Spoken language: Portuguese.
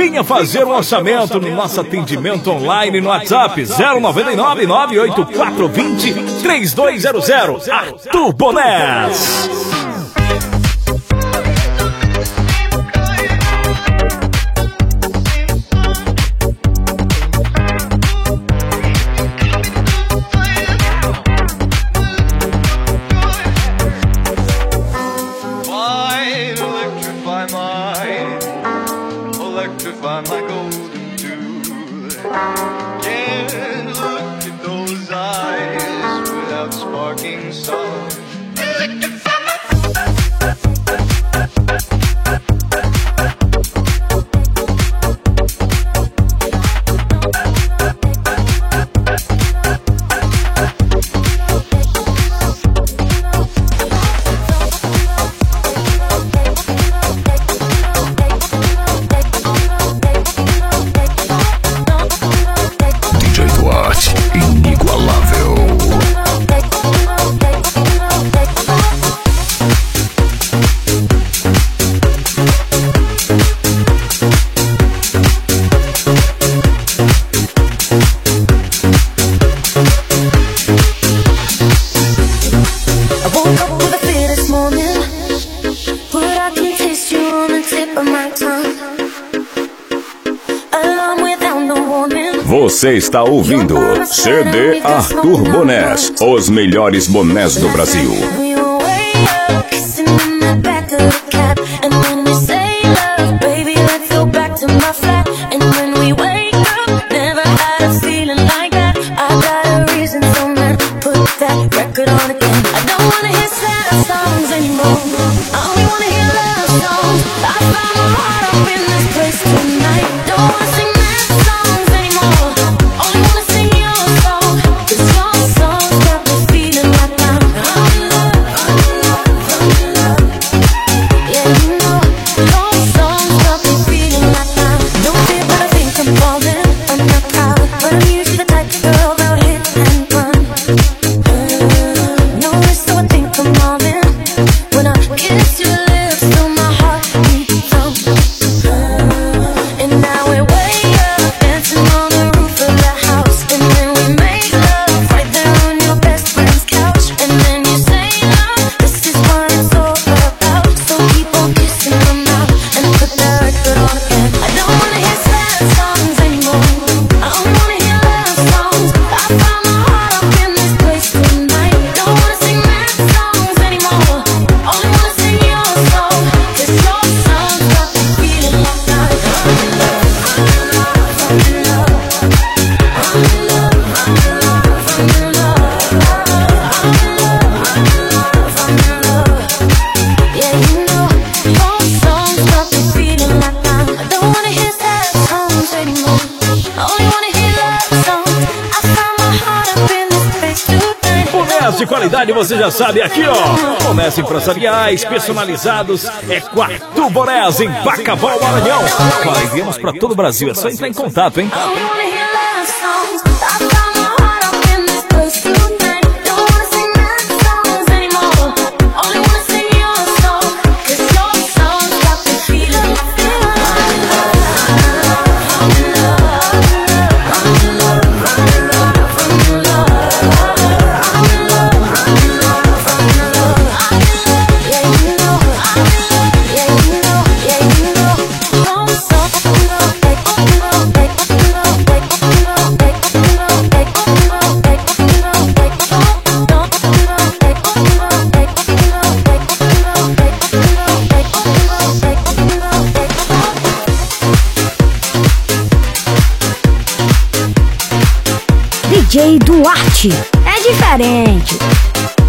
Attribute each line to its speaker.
Speaker 1: Venha fazer um orçamento no nosso atendimento online no WhatsApp 099 98420 3200. Arthur Bonés.
Speaker 2: Você está ouvindo CD Arthur Bonés, os melhores bonés do Brasil.
Speaker 1: De qualidade, você já sabe, aqui ó, bonés empresariais personalizados é com Arthur Bonés em Bacabal, Maranhão. Claro, enviamos para todo o Brasil, é só entrar em contato, hein?
Speaker 3: DJ Duarte é diferente.